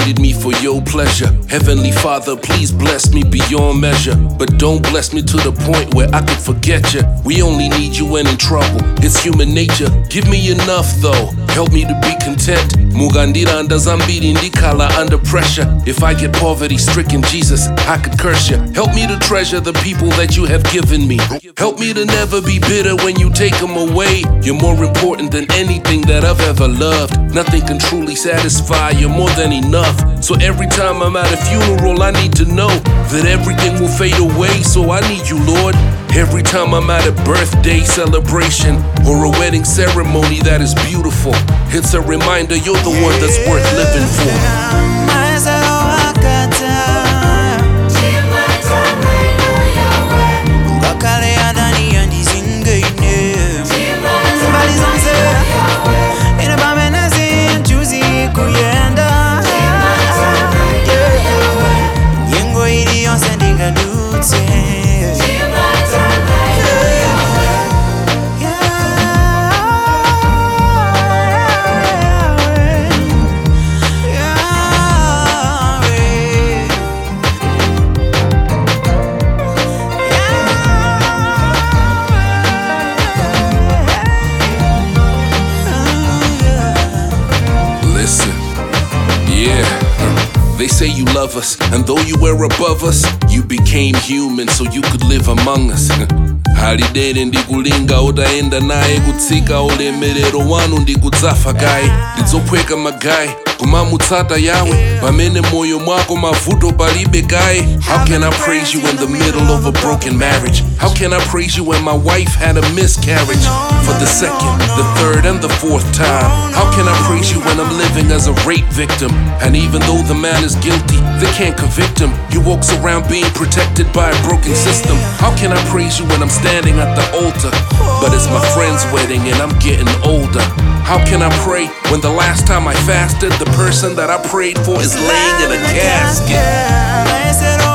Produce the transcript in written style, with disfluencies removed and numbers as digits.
created me for your pleasure. Heavenly Father, please bless me beyond measure, but don't bless me to the point where I could forget you. We only need you when in trouble, it's human nature. Give me enough though, help me to be content. Mugandira ndazambiri ndikhala under pressure. If I get poverty stricken, Jesus, I could curse you. Help me to treasure the people that you have given me. Help me to never be bitter when you take them away. You're more important than anything that I've ever loved. Nothing can truly satisfy, you're more than enough. So every time I'm at a funeral, I need to know that everything will fade away. So I need you, Lord. Every time I'm at a birthday celebration or a wedding ceremony that is beautiful, it's a reminder you're the one that's worth living for. They say you love us, and though you were above us, you became human so you could live among us. Halidere ndikulinga utaenda naye kutsika ulemerero wanu ndikudzafa gayi. Ndidzophweka magayi kumamutsata yawe pamene moyo mwako mavuto palibe gayi. How can I praise you in the middle of a broken marriage? How can I praise you when my wife had a miscarriage? For the second, the third, and the fourth time. How can I praise you when I'm living as a rape victim? And even though the man is guilty, they can't convict him. He walks around being protected by a broken system. How can I praise you when I'm standing at the altar, but it's my friend's wedding and I'm getting older? How can I pray when the last time I fasted, the person that I prayed for is laying in a casket?